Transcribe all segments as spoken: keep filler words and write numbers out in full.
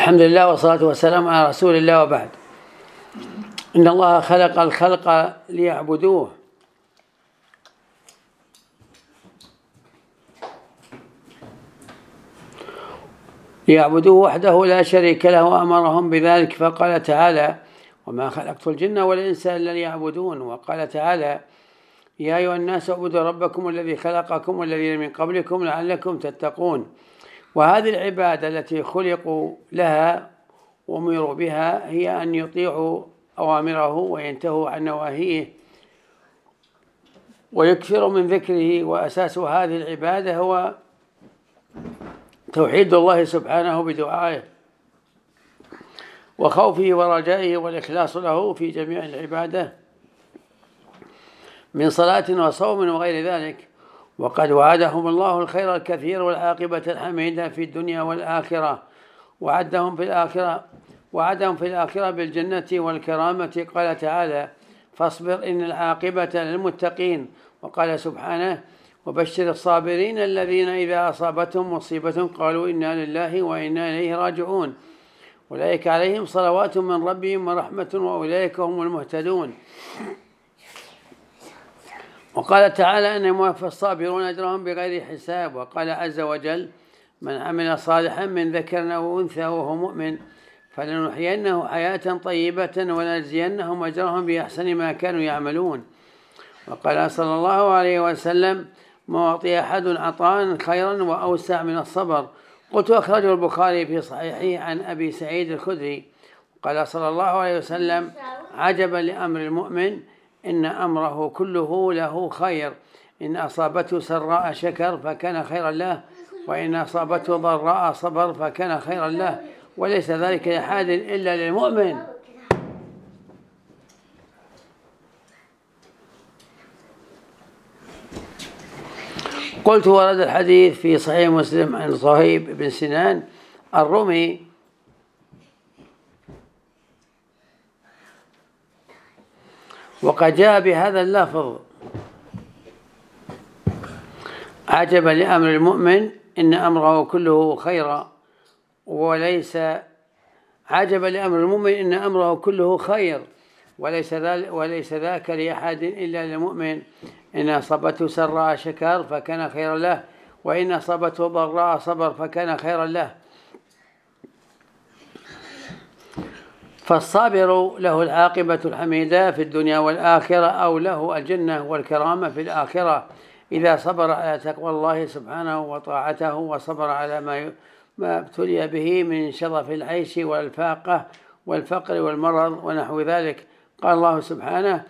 الحمد لله والصلاة والسلام على رسول الله وبعد. إن الله خلق الخلق ليعبدوه ليعبدوه وحده لا شريك له وأمرهم بذلك، فقال تعالى: وما خلقت الجن والإنس إلا ليعبدون. وقال تعالى: يا أيها الناس اعبدوا ربكم الذي خلقكم والذين من قبلكم لعلكم تتقون. وهذه العبادة التي خلقوا لها وأمروا بها هي أن يطيعوا أوامره وينتهوا عن نواهيه ويكثروا من ذكره. وأساس هذه العبادة هو توحيد الله سبحانه بدعائه وخوفه ورجائه والإخلاص له في جميع العبادة من صلاة وصوم وغير ذلك. وقد وعدهم الله الخير الكثير والعاقبة الحميدة في الدنيا والآخرة، وعدهم في الآخرة وعدهم في الآخرة بالجنة والكرامة. قال تعالى: فاصبر إن العاقبة للمتقين. وقال سبحانه: وبشر الصابرين الذين إذا أصابتهم مصيبة قالوا إنا لله وإنا إليه راجعون أولئك عليهم صلوات من ربهم ورحمة وأولئك هم المهتدون. وقال تعالى: أن يوفى الصابرون أجرهم بغير حساب. وقال عز وجل: من عمل صالحا من ذكر أو أنثى وهو مؤمن فلنحيينه حياة طيبة ولنجزينهم أجرهم بأحسن ما كانوا يعملون. وقال صلى الله عليه وسلم: ما أعطي أحد عطاء خيرا وأوسع من الصبر. قلت: أخرجه البخاري في صحيحه عن أبي سعيد الخدري. قال صلى الله عليه وسلم: عجبا لأمر المؤمن إن أمره كله له خير، إن أصابته سراء شكر فكان خيرا له، وإن أصابته ضراء صبر فكان خيرا له، وليس ذلك لأحد إلا للمؤمن. قلت: ورد الحديث في صحيح مسلم عن صهيب بن سنان الرومي وقد جاء بهذا اللفظ: عجبا لأمر المؤمن إن أمره كله خيرا، وليس عجبا لأمر المؤمن إن أمره كله خير وليس ذلك وليس ذاك لأحد إلا للمؤمن. إن أصابته سراء شكر فكان خيرا له، وإن أصابته ضراء صبر فكان خيرا له. فالصابر له العاقبة الحميدة في الدنيا والآخرة، أو له الجنة والكرامة في الآخرة إذا صبر على تقوى الله سبحانه وطاعته، وصبر على ما ما ابتلي به من شظف العيش والفاقة والفقر والمرض ونحو ذلك. قال الله سبحانه: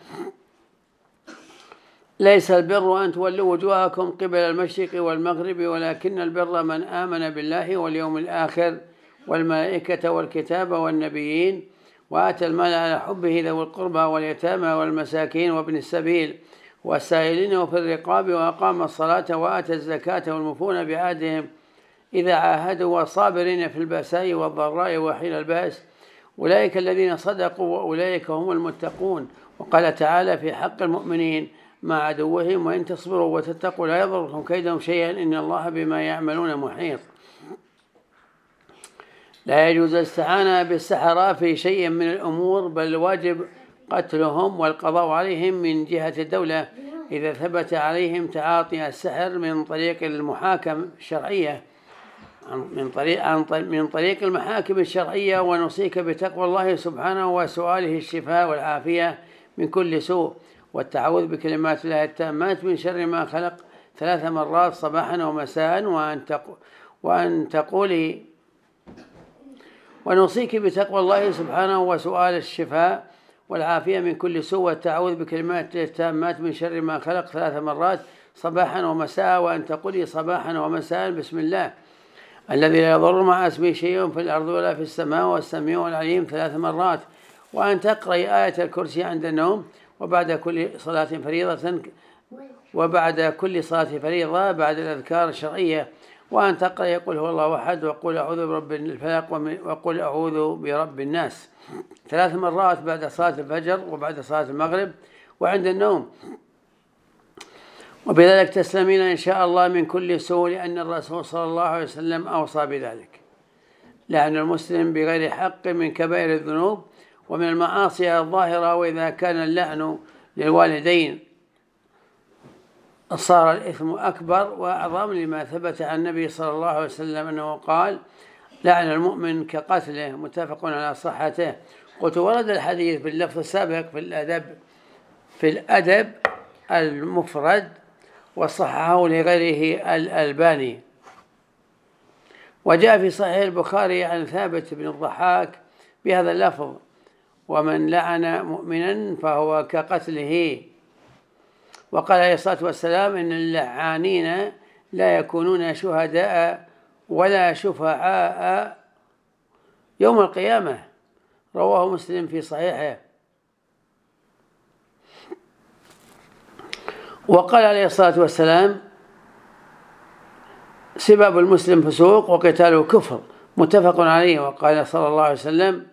ليس البر أن تولوا وجوهكم قبل المشرق والمغرب ولكن البر من آمن بالله واليوم الآخر والملائكة والكتاب والنبيين وآتى المال على حبه ذوي القربى واليتامى والمساكين وابن السبيل والسائلين وفي الرقاب وأقام الصلاة وآتى الزكاة والموفون بعهدهم إذا عاهدوا والصابرين في البأساء والضراء وحين البأس أولئك الذين صدقوا وأولئك هم المتقون. وقال تعالى في حق المؤمنين مع عدوهم: وإن تصبروا وتتقوا لا يضركم كيدهم شيئا إن الله بما يعملون محيط. لا يجوز الاستعانة بالسحرة في شيء من الأمور، بل واجب قتلهم والقضاء عليهم من جهة الدولة إذا ثبت عليهم تعاطي السحر من طريق المحاكم الشرعية من طريق من طريق المحاكم الشرعية. ونوصيك بتقوى الله سبحانه وسؤاله الشفاء والعافية من كل سوء، والتعوذ بكلمات الله التامات من شر ما خلق ثلاث مرات صباحا ومساء، وأن وأن تقولي ونوصيك بتقوى الله سبحانه وسؤال الشفاء والعافية من كل سوء، والتعوذ بكلمات التامات من شر ما خلق ثلاث مرات صباحا ومساء، وأن تقولي صباحا ومساء بسم الله الذي لا يضر مع اسمه شيء في الأرض ولا في السماء والسميع العليم ثلاث مرات، وأن تقرأي آية الكرسي عند النوم وبعد كل صلاة فريضة وبعد كل صلاة فريضة بعد الأذكار الشرعية، وأن تقرأ يقول هو الله أحد وقل أعوذ برب الفلق وقل أعوذ برب الناس ثلاث مرات بعد صلاة الفجر وبعد صلاة المغرب وعند النوم. وبذلك تسلمين إن شاء الله من كل سوء، لأن الرسول صلى الله عليه وسلم أوصى بذلك. لعن المسلم بغير حق من كبائر الذنوب ومن المعاصي الظاهرة، وإذا كان اللعن للوالدين صار الإثم أكبر وأعظم، لما ثبت عن النبي صلى الله عليه وسلم أنه قال: لعن المؤمن كقتله، متفق على صحته. قلت: ورد الحديث باللفظ السابق في الأدب في الأدب المفرد وصححه لغيره الألباني. وجاء في صحيح البخاري عن ثابت بن الضحاك بهذا اللفظ: ومن لعن مؤمنا فهو كقتله. وقال عليه الصلاة والسلام: إن اللعانين لا يكونون شهداء ولا شفعاء يوم القيامة. رواه مسلم في صحيحه. وقال عليه الصلاة والسلام: سباب المسلم فسوق وقتاله كفر، متفق عليه. وقال صلى الله عليه وسلم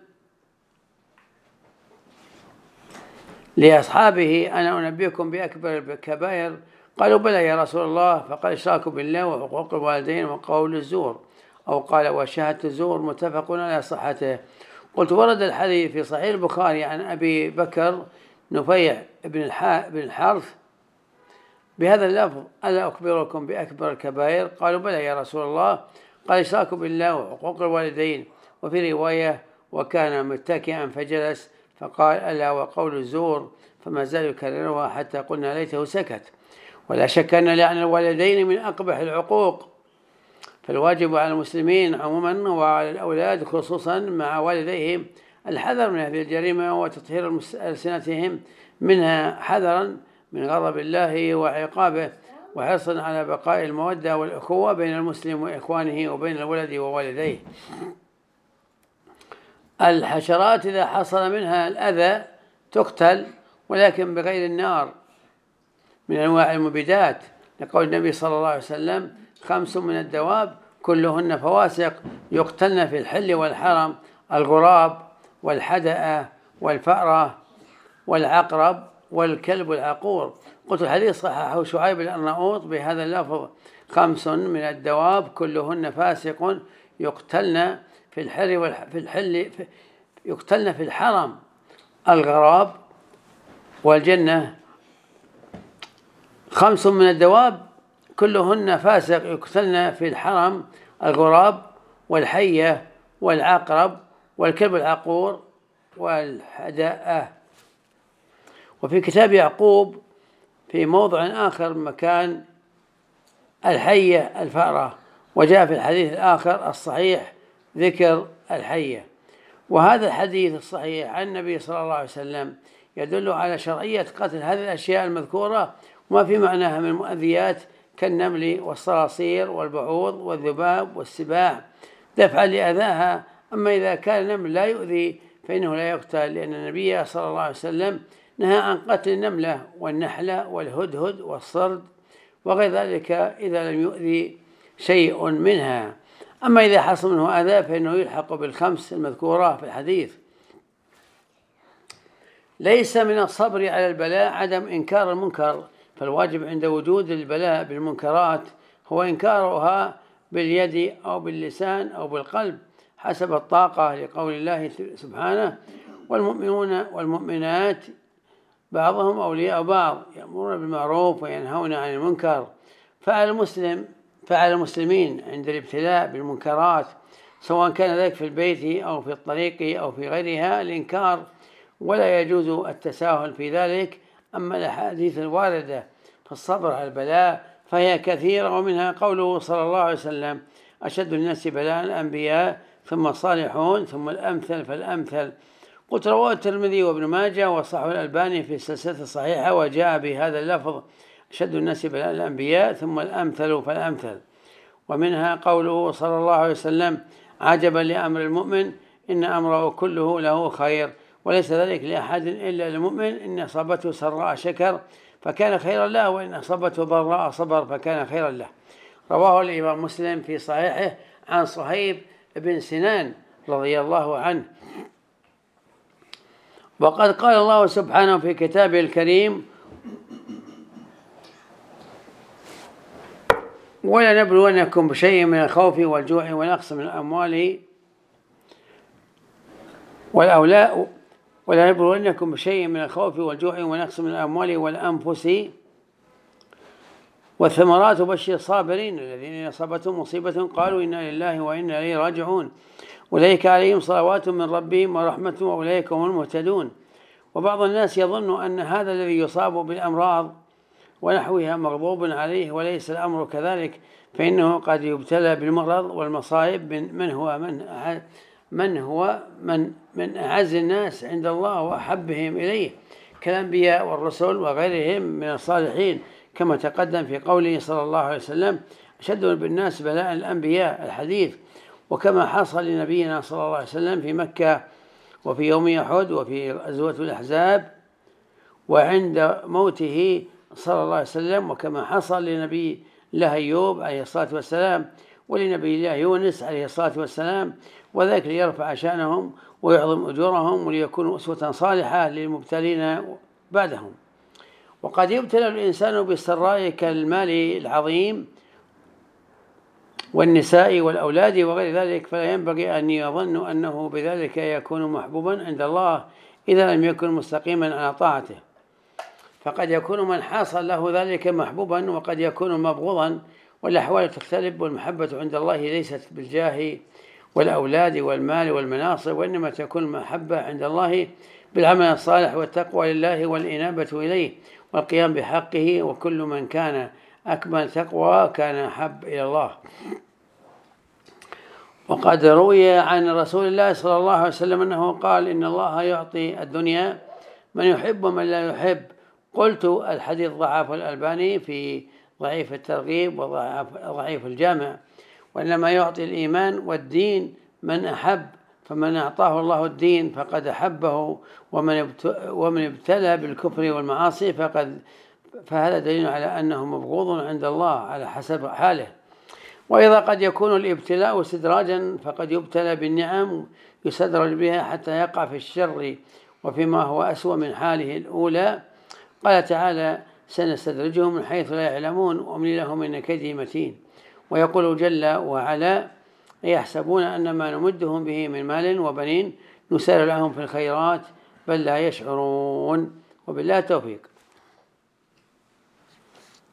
لأصحابه: أنا أنبئكم بأكبر الكبائر؟ قالوا: بلى يا رسول الله. فقال: الشرك بالله وحقوق الوالدين وقول الزور، أو قال: وشهادة الزور، متفق على صحته. قلت: ورد الحديث في صحيح البخاري عن أبي بكر نفيع بن الحارث بهذا اللفظ: ألا أخبركم بأكبر الكبائر؟ قالوا: بلى يا رسول الله. قال: الشرك بالله وحقوق الوالدين. وفي رواية: وكان متكئا فجلس فقال: ألا وقول الزور، فما زال يكررها حتى قلنا ليته سكت. ولا شك أن لعن الوالدين من أقبح العقوق، فالواجب على المسلمين عموما وعلى الأولاد خصوصا مع والديهم الحذر من هذه الجريمة وتطهير ألسنتهم منها، حذرا من غضب الله وعقابه، وحرصا على بقاء المودة والأخوة بين المسلم وإخوانه وبين الولد ووالديه. الحشرات إذا حصل منها الأذى تقتل، ولكن بغير النار، من أنواع المبيدات، لقول النبي صلى الله عليه وسلم: خمس من الدواب كلهن فواسق يقتلن في الحل والحرم: الغراب والحدأة والفأرة والعقرب والكلب العقور. قلت: الحديث صححه شعيب الأرناؤوط بهذا اللفظ: خمس من الدواب كلهن فاسق يقتلن في الحل في الحل يقتلن في الحرم: الغراب والجنة. خمس من الدواب كلهن فاسق يقتلن في الحرم: الغراب والحية والعقرب والكلب العقور والحداءة. وفي كتاب يعقوب في موضع آخر مكان الحية الفأرة، وجاء في الحديث الآخر الصحيح ذكر الحية. وهذا الحديث الصحيح عن النبي صلى الله عليه وسلم يدل على شرعية قتل هذه الأشياء المذكورة وما في معناها من مؤذيات كالنمل والصراصير والبعوض والذباب والسباع دفعا لأذاها. أما إذا كان النمل لا يؤذي فإنه لا يقتل، لأن النبي صلى الله عليه وسلم نهى عن قتل النملة والنحلة والهدهد والصرد وغير ذلك إذا لم يؤذي شيء منها. أما إذا حصل منه أذى فإنه يلحق بالخمس المذكورة في الحديث. ليس من الصبر على البلاء عدم إنكار المنكر، فالواجب عند وجود البلاء بالمنكرات هو إنكارها باليد أو باللسان أو بالقلب حسب الطاقة، لقول الله سبحانه: والمؤمنون والمؤمنات بعضهم أولياء بعض يأمرون بالمعروف وينهون عن المنكر. فعلى المسلم فعلى المسلمين عند الابتلاء بالمنكرات سواء كان ذلك في البيت أو في الطريق أو في غيرها الإنكار، ولا يجوز التساهل في ذلك. أما الأحاديث الواردة في الصبر على البلاء فهي كثيرة، ومنها قوله صلى الله عليه وسلم: أشد الناس بلاء الأنبياء ثم الصالحون ثم الأمثل فالأمثل. قلت: رواه الترمذي وابن ماجه وصححه الألباني في السلسلة الصحيحة، وجاء بهذا اللفظ: أشد الناس بلاء الأنبياء ثم الأمثل فالأمثل. ومنها قوله صلى الله عليه وسلم: عجبا لأمر المؤمن إن أمره كله له خير، وليس ذلك لأحد إلا المؤمن، إن أصابته سراء شكر فكان خيرا له، وإن أصابته ضراء صبر فكان خيرا له. رواه الإمام مسلم في صحيحه عن صهيب بن سنان رضي الله عنه. وقد قال الله سبحانه في كتابه الكريم: ولنبلونكم بشيء من الخوف والجوع ونقص من الأموال والأولاد ولا يبلونكم بشيء من الخوف والجوع ونقص من الأموال والأنفس والثمرات وبشر الصابرين الذين إن أصابتهم مصيبة قالوا إنا لله وإنا إليه راجعون أولئك عليهم صلوات من ربهم ورحمة وأولئك هم المهتدون. وبعض الناس يظن أن هذا الذي يصاب بالأمراض ونحوها مغضوب عليه، وليس الأمر كذلك، فإنه قد يبتلى بالمرض والمصائب من من هو من من هو من من أعز الناس عند الله وأحبهم إليه كالأنبياء والرسل وغيرهم من الصالحين، كما تقدم في قوله صلى الله عليه وسلم: أشد بالناس بلاء الأنبياء، الحديث. وكما حصل لنبينا صلى الله عليه وسلم في مكة وفي يوم أحد وفي غزوة الأحزاب وعند موته صلى الله عليه وسلم، وكما حصل لنبي الله أيوب عليه الصلاة والسلام ولنبي الله يونس عليه الصلاة والسلام، وذلك ليرفع شأنهم ويعظم أجورهم وليكونوا أسوة صالحة للمبتلين بعدهم. وقد يبتلى الإنسان بالسراء كالمال العظيم والنساء والأولاد وغير ذلك، فلا ينبغي أن يظن أنه بذلك يكون محبوبا عند الله إذا لم يكن مستقيما على طاعته، فقد يكون من حاصل له ذلك محبوبا وقد يكون مبغوضا، والأحوال تختلف، والمحبة عند الله ليست بالجاه والأولاد والمال والمناصب، وإنما تكون المحبة عند الله بالعمل الصالح والتقوى لله والإنابة إليه والقيام بحقه، وكل من كان أكمل تقوى كان أحب إلى الله. وقد روي عن رسول الله صلى الله عليه وسلم أنه قال: إن الله يعطي الدنيا من يحب ومن لا يحب. قلت: الحديث ضعف الألباني في ضعيف الترغيب وضعيف الجامع، وإنما يعطي الإيمان والدين من أحب، فمن أعطاه الله الدين فقد أحبه، ومن ابتلى بالكفر والمعاصي فقد فهذا دليل على أنه مبغوض عند الله على حسب حاله. وإذا قد يكون الابتلاء استدراجا، فقد يبتلى بالنعم يستدرج بها حتى يقع في الشر وفيما هو أسوأ من حاله الأولى. قال تعالى: سنستدرجهم من حيث لا يعلمون وأملي لهم إن كيدي متين. ويقول جل وعلا: يحسبون أن ما نمدهم به من مال وبنين نسارع لهم في الخيرات بل لا يشعرون. وبالله التوفيق.